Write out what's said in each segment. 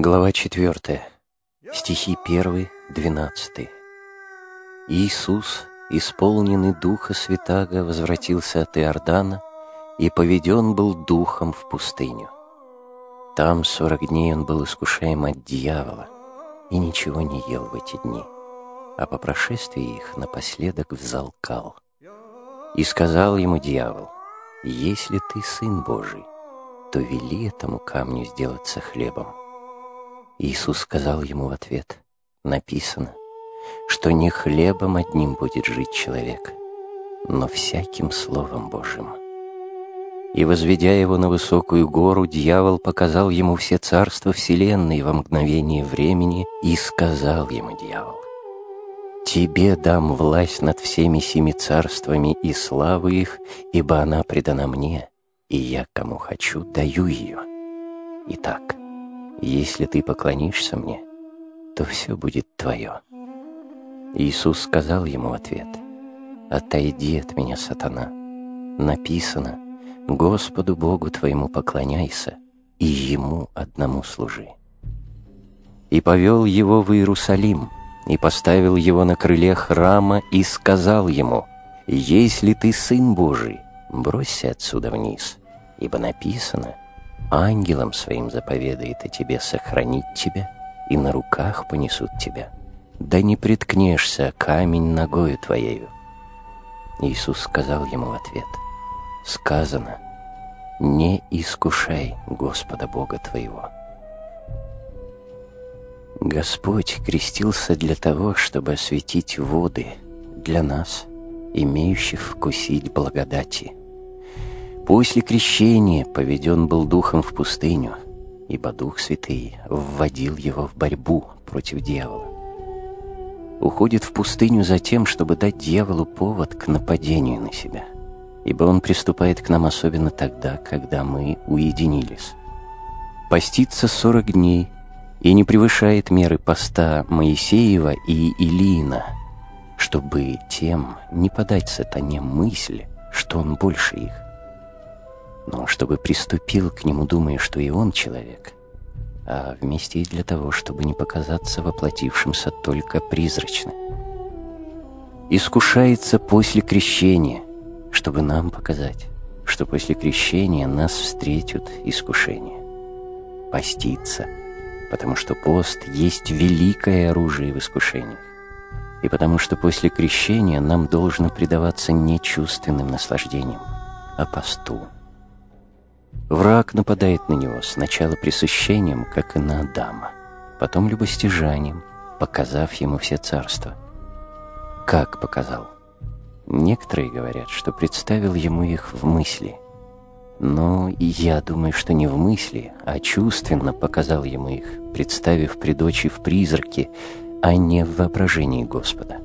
Глава 4. Стихи 1, 12. Иисус, исполненный Духа Святаго, возвратился от Иордана и поведен был Духом в пустыню. Там 40 дней он был искушаем от дьявола и ничего не ел в эти дни, а по прошествии их напоследок взалкал. И сказал ему дьявол: «Если ты Сын Божий, то вели этому камню сделаться хлебом». Иисус сказал ему в ответ: «Написано, что не хлебом одним будет жить человек, но всяким Словом Божьим». И, возведя его на высокую гору, дьявол показал ему все царства вселенной во мгновение времени и сказал ему дьявол: «Тебе дам власть над всеми семи царствами и славу их, ибо она предана мне, и я, кому хочу, даю ее. Итак, если ты поклонишься мне, то все будет твое». Иисус сказал ему в ответ: «Отойди от меня, сатана. Написано: Господу Богу твоему поклоняйся, и Ему одному служи». И повел его в Иерусалим, и поставил его на крыле храма, и сказал ему: «Если ты Сын Божий, бросься отсюда вниз, ибо написано: ангелам своим заповедает о тебе сохранить тебя, и на руках понесут тебя, да не приткнешься о камень ногою твоею». Иисус сказал ему в ответ: «Сказано: не искушай Господа Бога твоего». Господь крестился для того, чтобы осветить воды для нас, имеющих вкусить благодати. После крещения поведен был Духом в пустыню, ибо Дух Святый вводил его в борьбу против дьявола. Уходит в пустыню за тем, чтобы дать дьяволу повод к нападению на себя, ибо он приступает к нам особенно тогда, когда мы уединились. Постится 40 дней и не превышает меры поста Моисеева и Илиина, чтобы тем не подать сатане мысль, что он больше их, но чтобы приступил к нему, думая, что и он человек, а вместе и для того, чтобы не показаться воплотившимся только призрачно. Искушается после крещения, чтобы нам показать, что после крещения нас встретят искушения. Постится, потому что пост есть великое оружие в искушениях, и потому что после крещения нам должно предаваться не чувственным наслаждениям, а посту. Враг нападает на него сначала пресыщением, как и на Адама, потом любостяжанием, показав ему все царства. Как показал? Некоторые говорят, что представил ему их в мысли. Но я думаю, что не в мысли, а чувственно показал ему их, представив пред очи в призраке, а не в воображении Господа.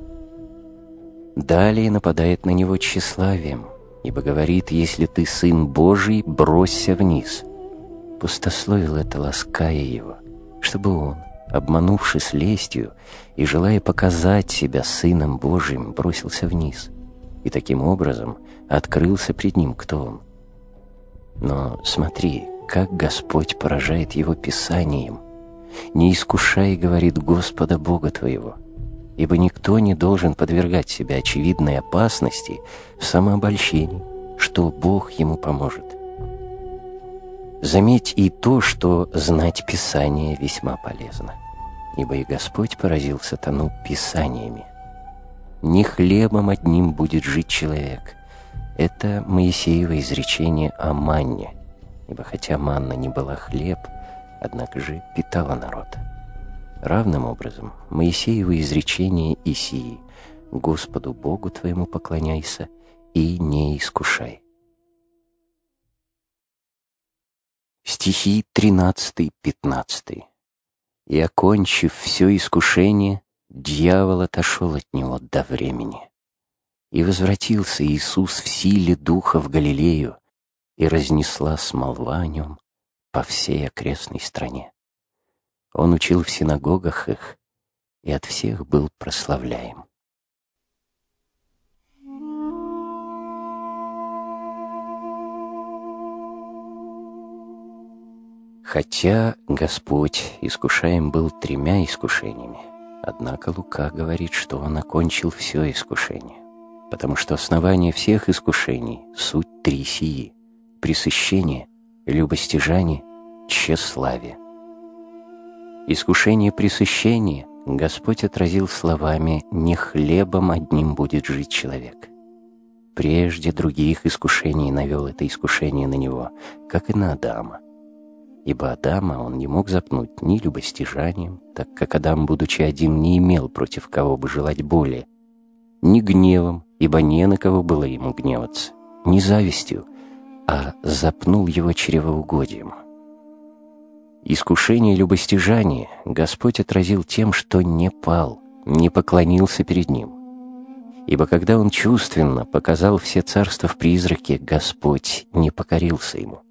Далее нападает на него тщеславием, ибо говорит: «Если ты Сын Божий, бросься вниз». Пустословил это, лаская его, чтобы он, обманувшись лестью и желая показать себя Сыном Божиим, бросился вниз, и таким образом открылся пред ним, кто он. Но смотри, как Господь поражает его Писанием: «Не искушай, — говорит, — Господа Бога твоего, ибо никто не должен подвергать себя очевидной опасности в самообольщении, что Бог ему поможет». Заметь и то, что знать Писание весьма полезно, ибо и Господь поразил сатану Писаниями. «Не хлебом одним будет жить человек». Это Моисеево изречение о манне, ибо хотя манна не была хлеб, однако же питала народ. Равным образом Моисеево изречение Исии: «Господу Богу твоему поклоняйся и не искушай». Стихи 13-15. «И, окончив все искушение, дьявол отошел от него до времени. И возвратился Иисус в силе Духа в Галилею, и разнеслась молва о нем по всей окрестной стране. Он учил в синагогах их, и от всех был прославляем». Хотя Господь искушаем был 3 искушениями, однако Лука говорит, что Он окончил все искушение, потому что основание всех искушений — суть 3 сии: пресыщение, любостяжание, тщеславие. Искушение пресыщения Господь отразил словами: «Не хлебом одним будет жить человек». Прежде других искушений навел это искушение на него, как и на Адама. Ибо Адама он не мог запнуть ни любостяжанием, так как Адам, будучи один, не имел против кого бы желать более, ни гневом, ибо не на кого было ему гневаться, ни завистью, а запнул его чревоугодием. Искушение любостяжания Господь отразил тем, что не пал, не поклонился перед ним. Ибо когда он чувственно показал все царства в призраке, Господь не покорился ему.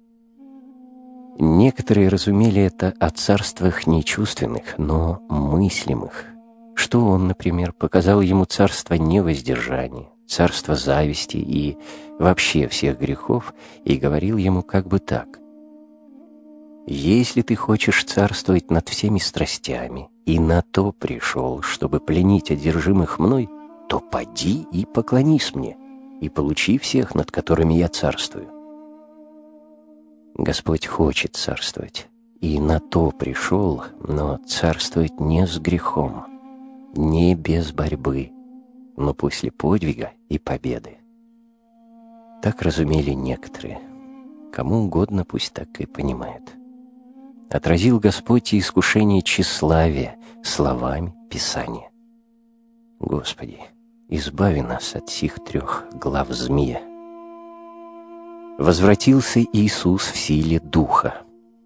Некоторые разумели это о царствах нечувственных, но мыслимых, что он, например, показал ему царство невоздержания, царство зависти и вообще всех грехов, и говорил ему как бы так: «Если ты хочешь царствовать над всеми страстями, и на то пришел, чтобы пленить одержимых мной, то поди и поклонись мне, и получи всех, над которыми я царствую». Господь хочет царствовать, и на то пришел, но царствовать не с грехом, не без борьбы, но после подвига и победы. Так разумели некоторые. Кому угодно пусть так и понимают. Отразил Господь и искушение тщеславия словами Писания. Господи, избави нас от сих 3 глав змея. Возвратился Иисус в силе Духа.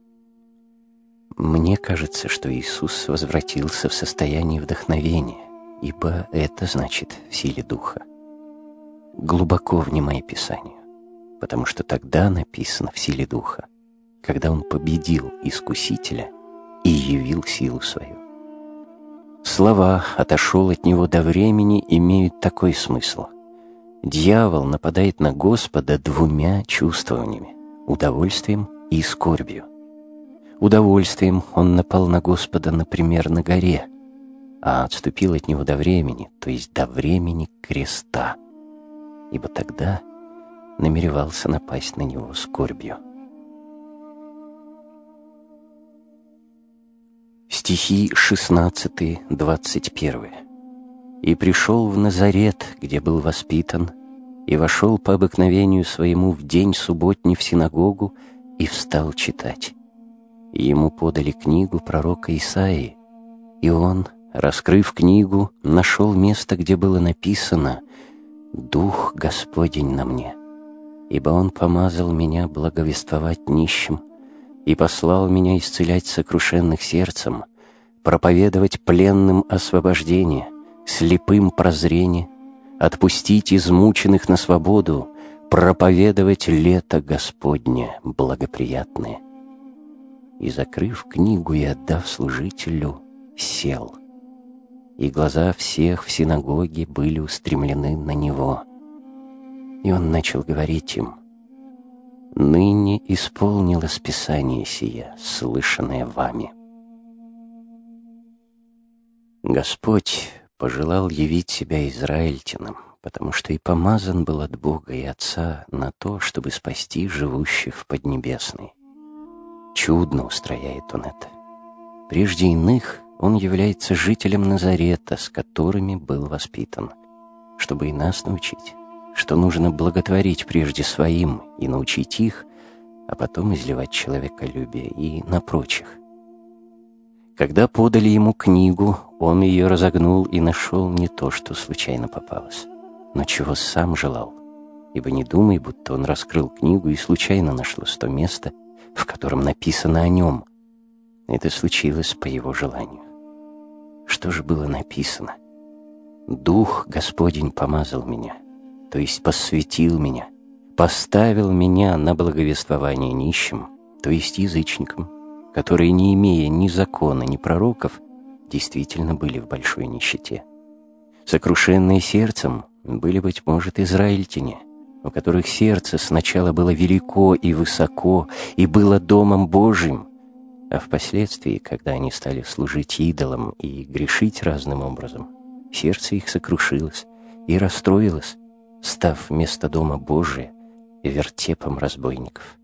Мне кажется, что Иисус возвратился в состоянии вдохновения, ибо это значит в силе Духа. Глубоко внимай Писанию, потому что тогда написано в силе Духа, когда Он победил искусителя и явил силу свою. Слова «отошел от него до времени» имеют такой смысл. Дьявол нападает на Господа 2 чувствованиями — удовольствием и скорбью. Удовольствием он напал на Господа, например, на горе, а отступил от него до времени, то есть до времени креста, ибо тогда намеревался напасть на него скорбью. Стихи 16-21. «И пришел в Назарет, где был воспитан, и вошел по обыкновению своему в день субботний в синагогу и встал читать. И ему подали книгу пророка Исаии, и он, раскрыв книгу, нашел место, где было написано: «Дух Господень на мне, ибо Он помазал меня благовествовать нищим и послал меня исцелять сокрушенных сердцем, проповедовать пленным освобождение, слепым прозрение, отпустить измученных на свободу, проповедовать лето Господне благоприятное». И, закрыв книгу и отдав служителю, сел. И глаза всех в синагоге были устремлены на него. И он начал говорить им: «Ныне исполнилось Писание сия, слышанное вами». Господь пожелал явить себя израильтянам, потому что и помазан был от Бога и Отца на то, чтобы спасти живущих в Поднебесной. Чудно устрояет Он это. Прежде иных Он является жителем Назарета, с которыми был воспитан, чтобы и нас научить, что нужно благотворить прежде своим и научить их, а потом изливать человеколюбие и на прочих. Когда подали ему книгу, он ее разогнул и нашел не то, что случайно попалось, но чего сам желал, ибо не думай, будто он раскрыл книгу и случайно нашлось то место, в котором написано о нем. Это случилось по его желанию. Что же было написано? «Дух Господень помазал меня», то есть посвятил меня, поставил меня на благовествование нищим, то есть язычникам, которые, не имея ни закона, ни пророков, действительно были в большой нищете. Сокрушенные сердцем были, быть может, израильтяне, у которых сердце сначала было велико и высоко, и было домом Божьим, а впоследствии, когда они стали служить идолам и грешить разным образом, сердце их сокрушилось и расстроилось, став вместо дома Божия вертепом разбойников.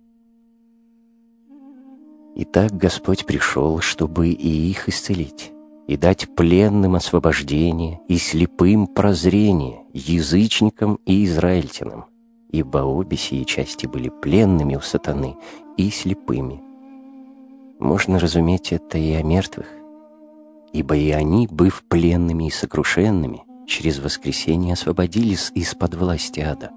Итак, Господь пришел, чтобы и их исцелить, и дать пленным освобождение, и слепым прозрение, язычникам и израильтянам, ибо обе сии части были пленными у сатаны и слепыми. Можно разуметь это и о мертвых, ибо и они, быв пленными и сокрушенными, через воскресение освободились из-под власти ада.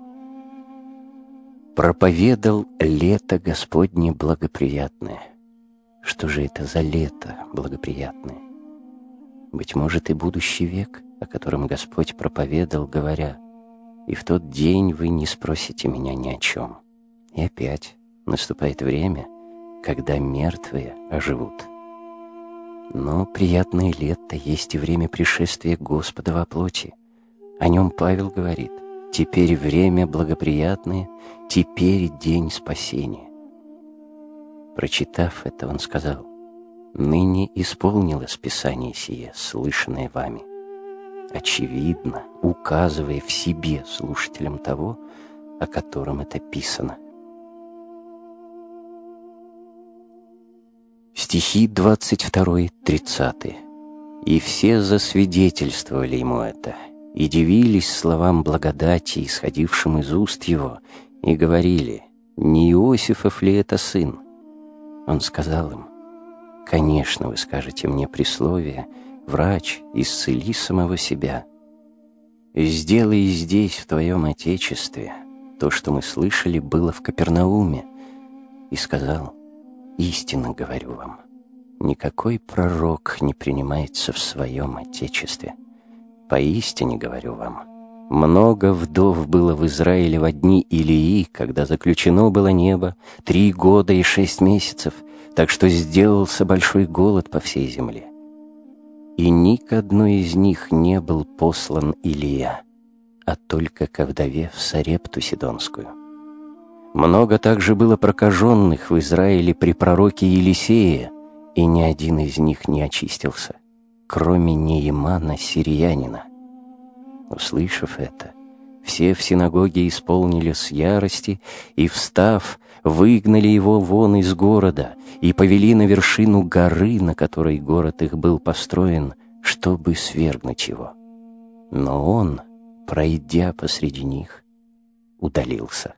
Проповедал лето Господне благоприятное. Что же это за лето благоприятное? Быть может, и будущий век, о котором Господь проповедал, говоря: «И в тот день вы не спросите меня ни о чем». И опять наступает время, когда мертвые оживут. Но приятное лето есть и время пришествия Господа во плоти. О нем Павел говорит: «Теперь время благоприятное, теперь день спасения». Прочитав это, он сказал: «Ныне исполнилось Писание сие, слышанное вами», очевидно указывая в себе слушателям того, о котором это писано. Стихи 22-30. «И все засвидетельствовали ему это, и дивились словам благодати, исходившим из уст его, и говорили: не Иосифов ли это сын? Он сказал им: конечно, вы скажете мне присловие: врач, исцели самого себя. Сделай здесь, в твоем отечестве, то, что мы слышали, было в Капернауме. И сказал: истинно говорю вам, никакой пророк не принимается в своем отечестве. Поистине говорю вам, много вдов было в Израиле во дни Илии, когда заключено было небо 3 года и 6 месяцев, так что сделался большой голод по всей земле. И ни к одной из них не был послан Илия, а только ко вдове в Сарепту Сидонскую. Много также было прокаженных в Израиле при пророке Елисее, и ни один из них не очистился, кроме Неемана сириянина. Услышав это, все в синагоге исполнились ярости и, встав, выгнали его вон из города и повели на вершину горы, на которой город их был построен, чтобы свергнуть его. Но он, пройдя посреди них, удалился.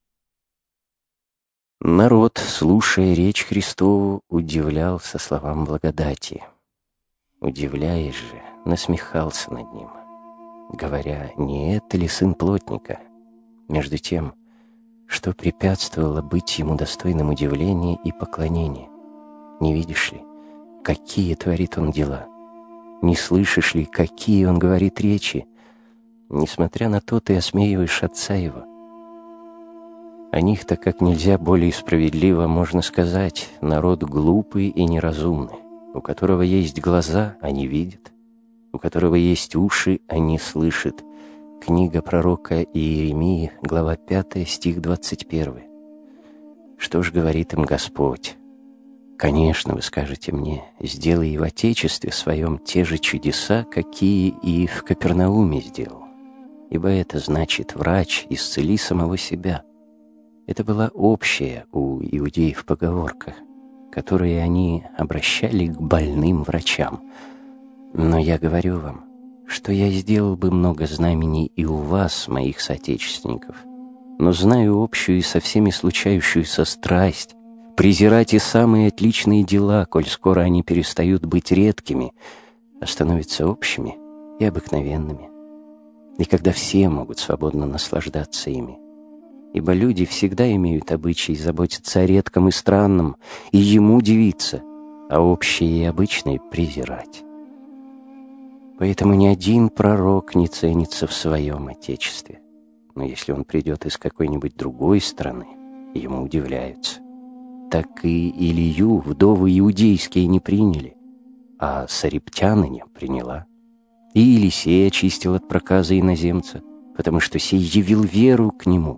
Народ, слушая речь Христову, удивлялся словам благодати. Удивляясь же, насмехался над ним, говоря: не это ли сын плотника? Между тем, что препятствовало быть ему достойным удивления и поклонения? Не видишь ли, какие творит он дела? Не слышишь ли, какие он говорит речи? Несмотря на то, ты осмеиваешь отца его. О них-то как нельзя более справедливо можно сказать: народ глупый и неразумный, у которого есть глаза, а не видит, у которого есть уши, а не слышит. Книга пророка Иеремии, глава 5, стих 21. Что ж говорит им Господь? Конечно, вы скажете мне: сделай и в Отечестве своем те же чудеса, какие и в Капернауме сделал. Ибо это значит: врач, исцели самого себя. Это была общая у иудеев поговорка, которые они обращали к больным врачам. Но я говорю вам, что я сделал бы много знамений и у вас, моих соотечественников, но знаю общую и со всеми случающуюся страсть, презирать и самые отличные дела, коль скоро они перестают быть редкими, а становятся общими и обыкновенными, и когда все могут свободно наслаждаться ими. Ибо люди всегда имеют обычай заботиться о редком и странном, и ему дивиться, а общее и обычное презирать. Поэтому ни один пророк не ценится в своем отечестве. Но если он придет из какой-нибудь другой страны, ему удивляются. Так и Илию вдовы иудейские не приняли, а сарептяныня приняла. И Елисей очистил от проказа иноземца, потому что сей явил веру к нему,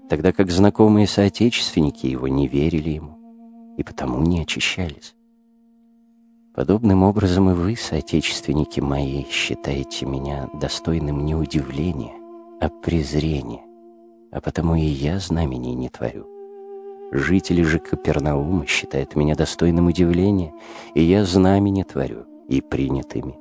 тогда как знакомые соотечественники его не верили ему и потому не очищались. Подобным образом и вы, соотечественники мои, считаете меня достойным не удивления, а презрения, а потому и я знамений не творю. Жители же Капернаума считают меня достойным удивления, и я знамения творю, и принят ими.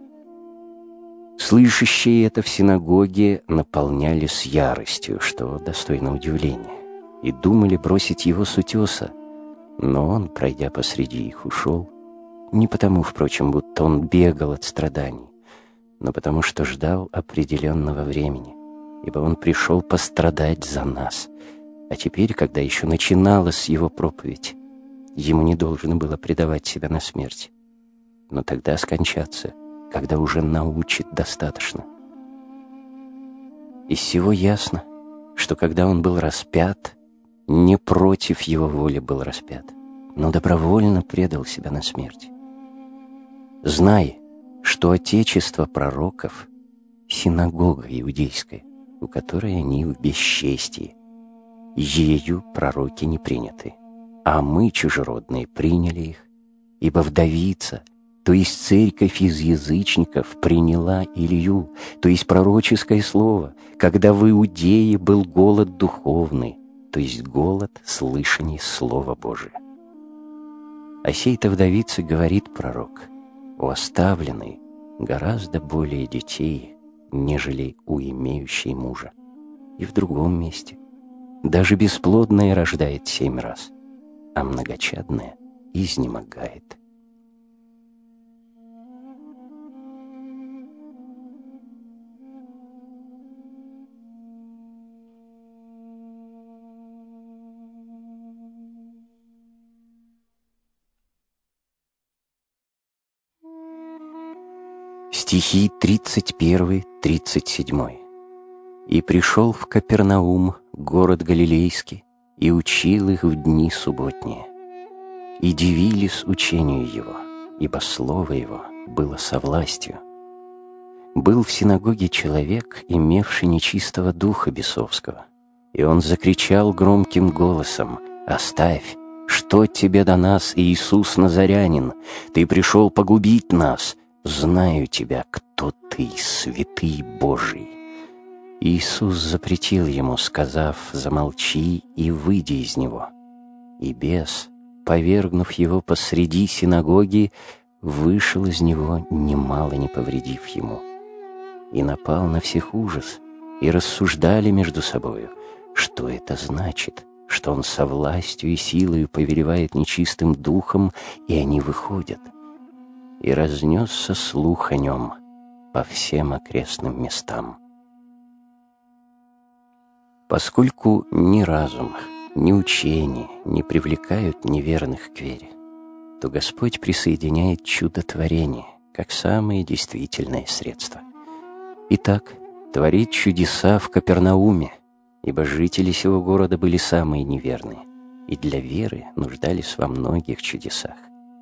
Слышащие это в синагоге наполнялись яростью, что достойно удивления, и думали бросить его с утеса, но он, пройдя посреди их, ушел, не потому, впрочем, будто он бегал от страданий, но потому что ждал определенного времени, ибо он пришел пострадать за нас. А теперь, когда еще начиналась его проповедь, ему не должно было предавать себя на смерть, но тогда скончаться, когда уже научит достаточно. Из сего ясно, что когда он был распят, не против его воли был распят, но добровольно предал себя на смерть. Знай, что отечество пророков — синагога иудейская, у которой они в бесчестии. Ею пророки не приняты, а мы, чужеродные, приняли их, ибо вдовица, то есть церковь из язычников, приняла Илью, то есть пророческое слово, когда в Иудее был голод духовный, то есть голод слышания Слова Божия. О сей-то вдовице говорит пророк: у оставленной гораздо более детей, нежели у имеющей мужа. И в другом месте: даже бесплодная рождает 7 раз, а многочадная изнемогает. Стихи 31-37. «И пришел в Капернаум, город Галилейский, и учил их в дни субботние. И дивились учению его, ибо слово его было со властью. Был в синагоге человек, имевший нечистого духа бесовского, и он закричал громким голосом: «Оставь! Что тебе до нас, Иисус Назарянин? Ты пришел погубить нас! Знаю тебя, кто ты, святый Божий». Иисус запретил ему, сказав: «Замолчи и выйди из него». И бес, повергнув его посреди синагоги, вышел из него, немало не повредив ему. И напал на всех ужас, и рассуждали между собою, что это значит, что он со властью и силою повелевает нечистым духом, и они выходят. И разнесся слух о нем по всем окрестным местам. Поскольку ни разум, ни учение не привлекают неверных к вере, то Господь присоединяет чудотворение как самое действительное средство. Итак, творит чудеса в Капернауме, ибо жители сего города были самые неверные, и для веры нуждались во многих чудесах.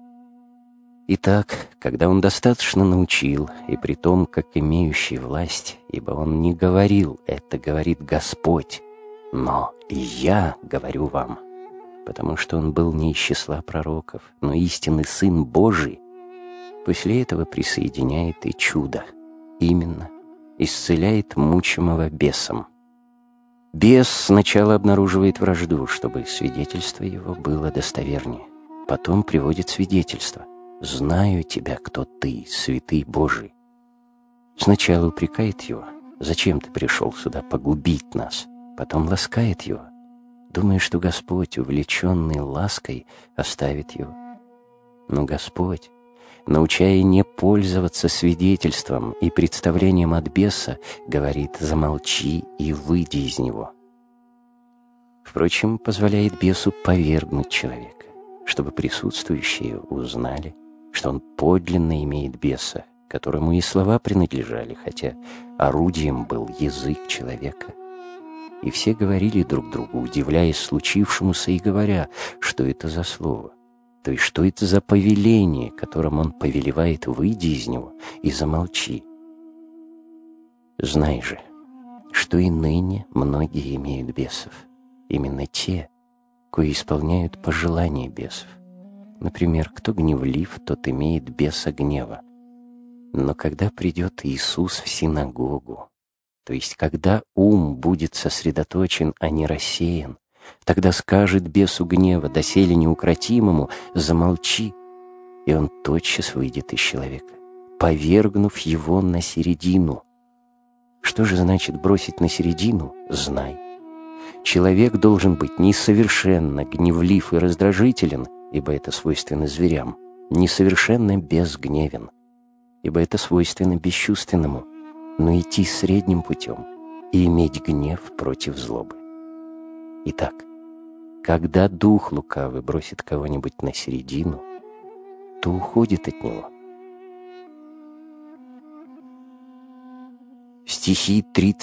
Итак, когда он достаточно научил, и при том, как имеющий власть, ибо он не говорил, это говорит Господь, но и я говорю вам, потому что он был не из числа пророков, но истинный Сын Божий, после этого присоединяет и чудо, именно исцеляет мучимого бесом. Бес сначала обнаруживает вражду, чтобы свидетельство его было достовернее, потом приводит свидетельство: «Знаю тебя, кто ты, святый Божий». Сначала упрекает его: «Зачем ты пришел сюда погубить нас?» Потом ласкает его, думая, что Господь, увлеченный лаской, оставит его. Но Господь, научая не пользоваться свидетельством и представлением от беса, говорит: «Замолчи и выйди из него». Впрочем, позволяет бесу повергнуть человека, чтобы присутствующие узнали, что он подлинно имеет беса, которому и слова принадлежали, хотя орудием был язык человека. И все говорили друг другу, удивляясь случившемуся и говоря, что это за слово, то есть что это за повеление, которым он повелевает: «Выйди из него и замолчи». Знай же, что и ныне многие имеют бесов, именно те, кои исполняют пожелания бесов. Например, кто гневлив, тот имеет беса гнева. Но когда придет Иисус в синагогу, то есть когда ум будет сосредоточен, а не рассеян, тогда скажет бесу гнева, доселе неукротимому: замолчи, и он тотчас выйдет из человека, повергнув его на середину. Что же значит бросить на середину? Знай. Человек должен быть несовершенно гневлив и раздражителен, ибо это свойственно зверям, несовершенно безгневен, ибо это свойственно бесчувственному, но идти средним путем и иметь гнев против злобы. Итак, когда дух лукавый бросит кого-нибудь на середину, то уходит от него. Стихи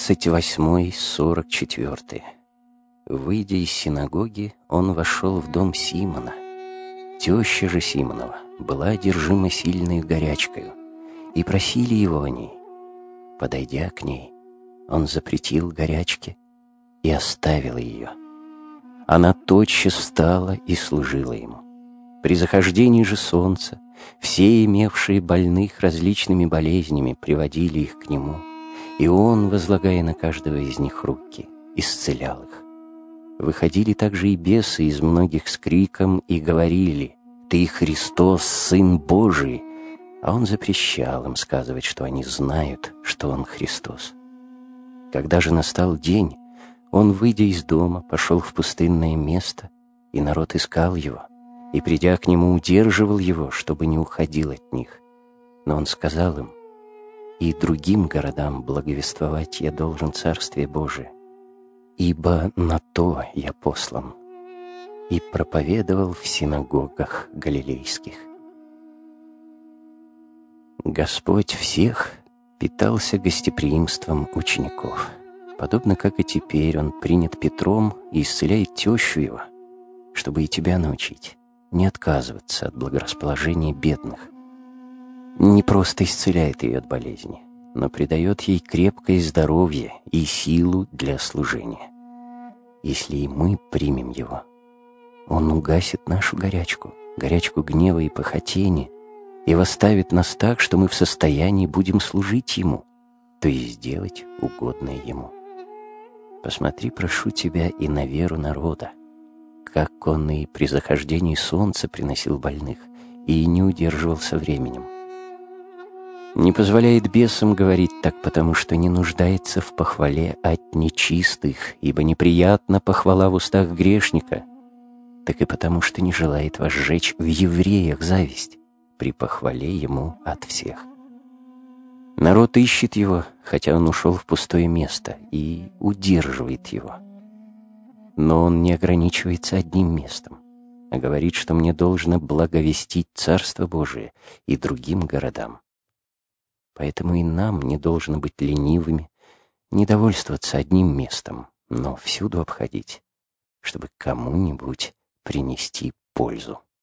38-44. Выйдя из синагоги, он вошел в дом Симона. Теща же Симонова была одержима сильной горячкою, и просили его о ней. Подойдя к ней, он запретил горячке и оставил ее. Она тотчас встала и служила ему. При захождении же солнца все, имевшие больных различными болезнями, приводили их к нему, и он, возлагая на каждого из них руки, исцелял их. Выходили также и бесы из многих с криком и говорили: «Ты Христос, Сын Божий!» А он запрещал им сказывать, что они знают, что он Христос. Когда же настал день, он, выйдя из дома, пошел в пустынное место, и народ искал его, и, придя к нему, удерживал его, чтобы не уходил от них. Но он сказал им: «И другим городам благовествовать я должен Царствие Божие, ибо на то я послан». И проповедовал в синагогах галилейских. Господь всех питался гостеприимством учеников, подобно как и теперь он принят Петром и исцеляет тещу его, чтобы и тебя научить не отказываться от благорасположения бедных. Не просто исцеляет ее от болезни, но придает ей крепкое здоровье и силу для служения. Если и мы примем его, он угасит нашу горячку гнева и похотения, и восставит нас так, что мы в состоянии будем служить ему, то есть делать угодное ему. Посмотри, прошу тебя, и на веру народа, как он и при захождении солнца приносил больных и не удерживался временем. Не позволяет бесам говорить так, потому что не нуждается в похвале от нечистых, ибо неприятна похвала в устах грешника, так и потому что не желает возжечь в евреях зависть при похвале ему от всех. Народ ищет его, хотя он ушел в пустое место, и удерживает его. Но он не ограничивается одним местом, а говорит, что мне должно благовестить Царство Божие и другим городам. Поэтому и нам не должно быть ленивыми, не довольствоваться одним местом, но всюду обходить, чтобы кому-нибудь принести пользу.